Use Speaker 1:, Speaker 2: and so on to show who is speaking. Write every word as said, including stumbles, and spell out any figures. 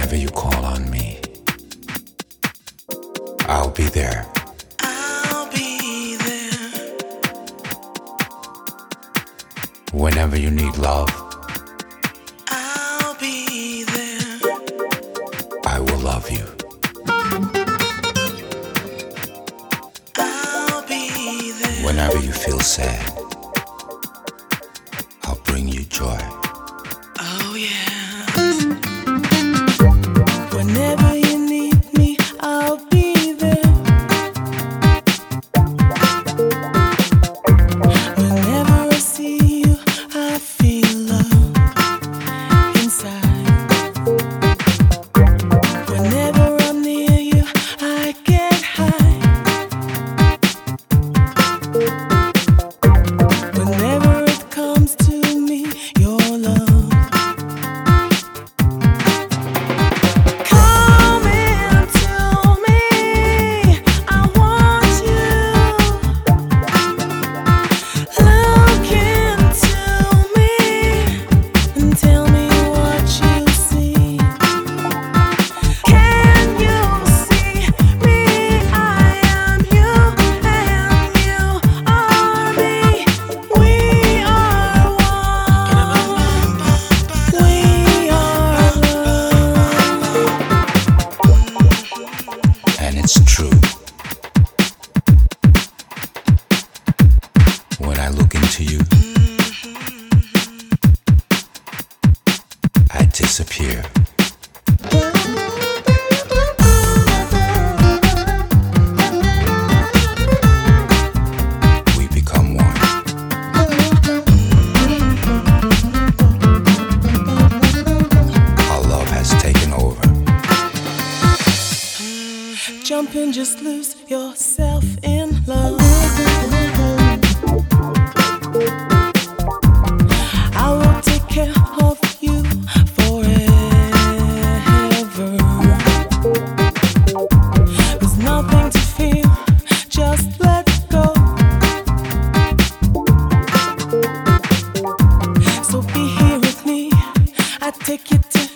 Speaker 1: Whenever you call on me, I'll be there.
Speaker 2: I'll be there.
Speaker 1: Whenever you need love,
Speaker 2: I'll be there.
Speaker 1: I will love you.
Speaker 2: I'll be there.
Speaker 1: Whenever you feel sad, I'll bring you joy.
Speaker 2: Oh yeah. Whenever you need me, I'll be there. Whenever I see you, I feel love inside. Whenever I'm near you, I get high. Whenever it comes to me, your love. Come into me, I want you. Look into me and tell me what you see. Can you see me? I am you and you are me. We are one. We are love.
Speaker 1: And it's true. When I look into you, I disappear. We become one. Our love has taken over.
Speaker 2: Jump and just lose yourself in love. I will take care of you forever. There's nothing to feel, just let go. So be here with me, I take you to